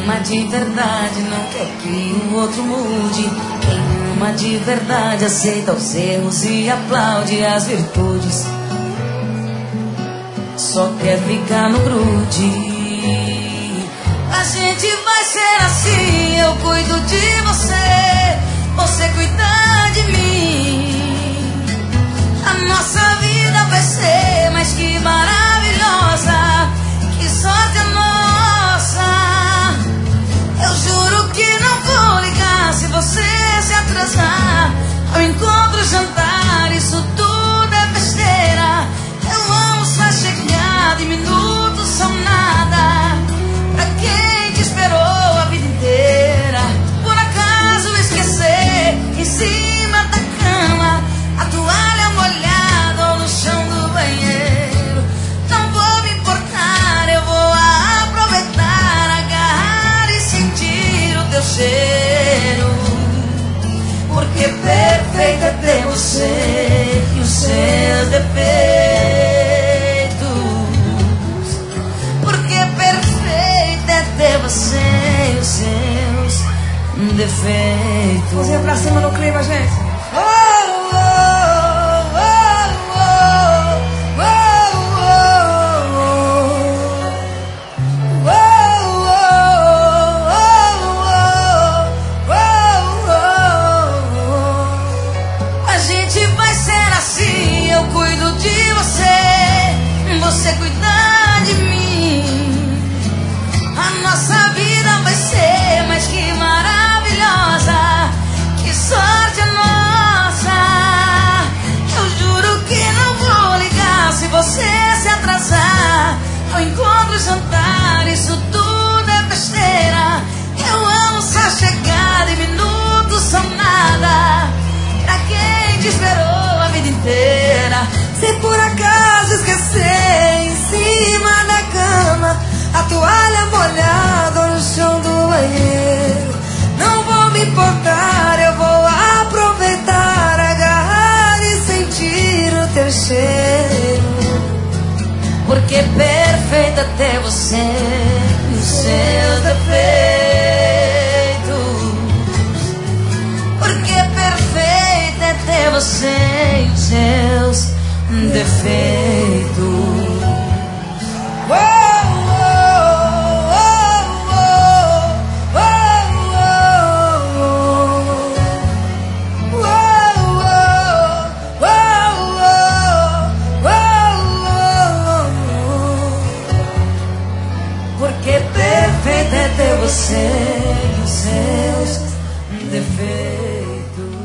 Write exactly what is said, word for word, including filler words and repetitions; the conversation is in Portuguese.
ama de verdade não quer que o outro mude. Quem ama de verdade aceita os erros e aplaude as virtudes. Só quer ficar no grude. A gente vai ser assim, eu cuido de você, você cuida de mim. A nossa vida vai ser mais que maravilhosa, que sorte a nossa. Eu juro que não vou ligar se você se atrasar ao encontro, jantar, isso tudo é besteira. Eu amo sua chegada e minutos são nada pra quem te esperou a vida inteira. Por acaso esquecer em cima da cama a toalha molhada ou no chão do banheiro. Não vou me importar, eu vou aproveitar, agarrar e sentir o teu cheiro. Porque perfeito é ter você e os seus defeitos. Porque perfeito é ter você e os seus defeitos. Mãozinha pra cima no clima, gente. Oh, oh, oh, oh, oh, oh, oh, oh. A gente vai ser assim, eu cuido de você, você cuida de mim. A nossa vida vai ser mais que maravilhosa, que sorte a nossa. Eu juro que não vou ligar se você se atrasar ao encontro, jantar, isso tudo é besteira. Eu amo sua chegada e minutos são nada pra quem te esperou a vida inteira. Se por acaso esquecer em cima da cama a toalha molhada no chão do banheiro, não vou me importar, eu vou aproveitar, agarrar e sentir o teu cheiro. Porque perfeito é ter você e os seus defeitos. Porque perfeito é ter você e os seus defeitos. Porque perfeito é ter você e os seus defeitos.